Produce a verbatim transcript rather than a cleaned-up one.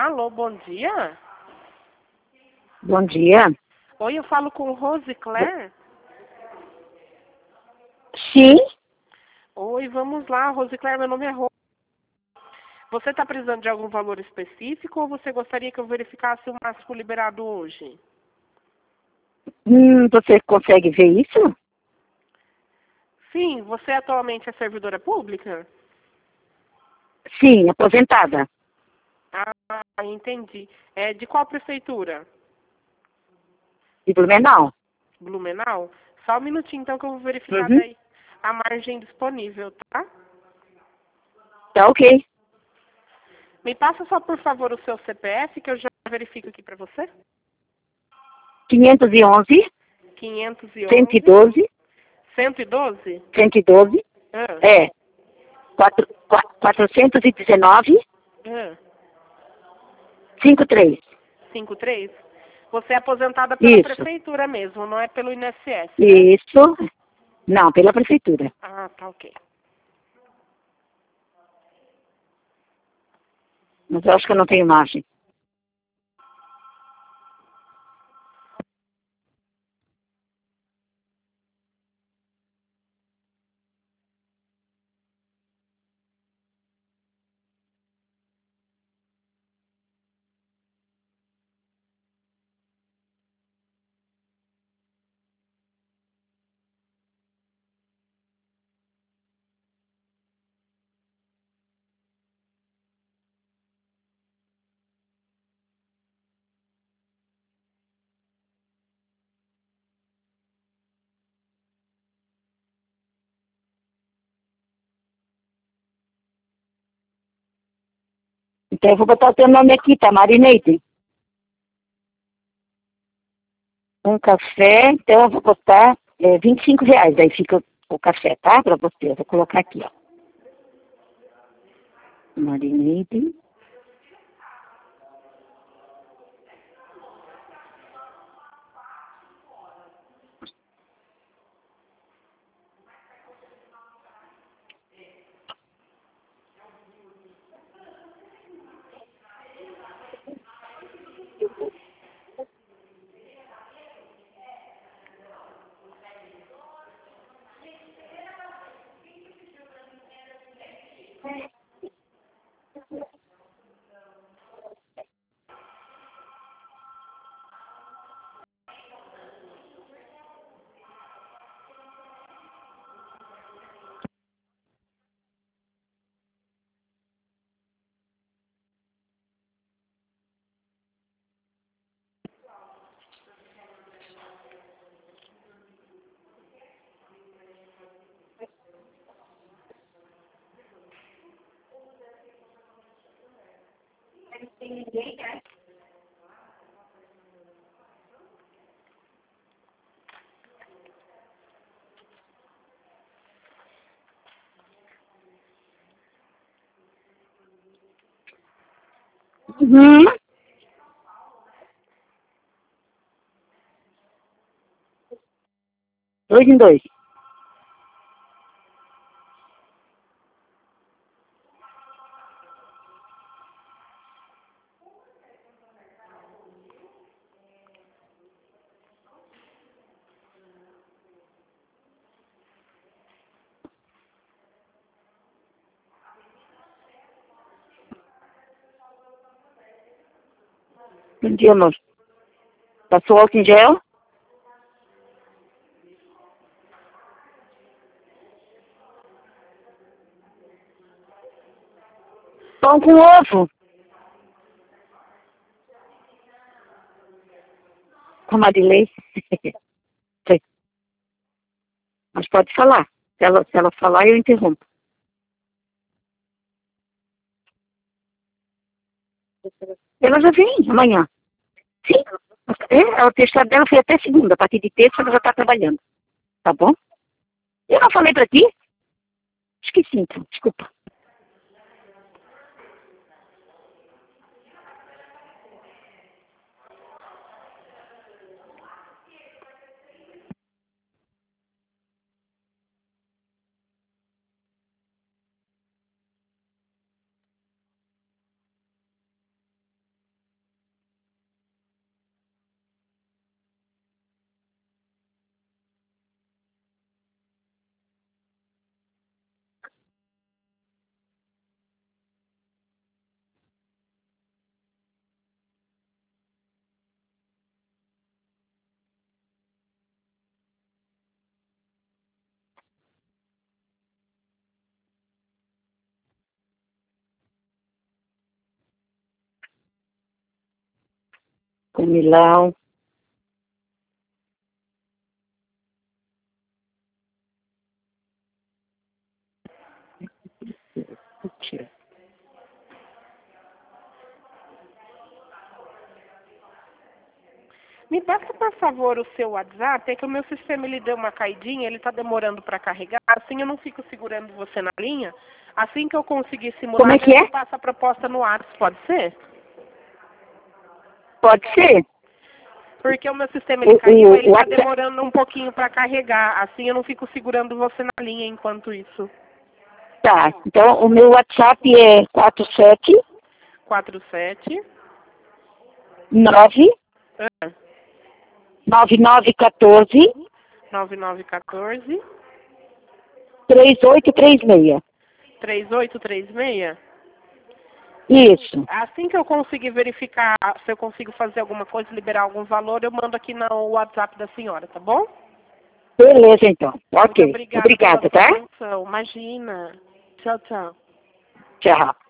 Alô, bom dia. Bom dia. Oi, eu falo com Rose Claire. Sim? Oi, vamos lá, Rose Claire, meu nome é Rose. Você está precisando de algum valor específico ou você gostaria que eu verificasse o máximo liberado hoje? Hum, você consegue ver isso? Sim, você atualmente é servidora pública? Sim, aposentada. Ah, entendi. É de qual prefeitura? De Blumenau. Blumenau? Só um minutinho então que eu vou verificar Uhum. daí a margem disponível, tá? Tá ok. Me passa só, por favor, o seu C P F que eu já verifico aqui para você. quinhentos e onze, quinhentos e cento e onze, doze, cento e doze? cento e doze, Ah, é, quatro, qua- quatrocentos e dezenove, ah, cinquenta e três. cinquenta e três? Você é aposentada pela Isso, prefeitura mesmo, não é pelo I N S S, né? isso. Não, pela prefeitura. Ah, tá ok. Mas eu acho que eu não tenho margem. Então eu vou botar o teu nome aqui, tá? Marineide. Um café, então eu vou botar é, vinte e cinco reais. Aí fica o café, tá? Pra você. Eu vou colocar aqui, ó. Marineide. Uhum. Dois em dois. Bom dia, amor. Passou álcool em gel? Pão com ovo. Com a Marilei. Sei. Mas pode falar. Se ela, se ela falar, eu interrompo. Ela já vem amanhã. Sim. É, o testado dela foi até segunda. A partir de terça ela já está trabalhando. Tá bom? Eu não falei pra ti? Esqueci, então. Desculpa. com Milão. Me passa, por favor, o seu WhatsApp. É que o meu sistema ele deu uma caidinha, ele está demorando para carregar. Assim eu não fico segurando você na linha. Assim que eu conseguir simular, Como é que é? eu passo a proposta no WhatsApp. Pode ser? Pode ser? Porque o meu sistema ele O- caiu, o ele está WhatsApp- demorando um pouquinho para carregar. Assim eu não fico segurando você na linha enquanto isso. Tá, então o meu WhatsApp é quatro sete quatro sete nove ah, nove nove um quatro nove nove um quatro três oito três seis. três oito três seis. Isso. Assim que eu conseguir verificar se eu consigo fazer alguma coisa, liberar algum valor, eu mando aqui no WhatsApp da senhora, tá bom? Beleza, então. Ok. Muito obrigada, Obrigada, pela sua tá? atenção. Imagina. Tchau, tchau. Tchau.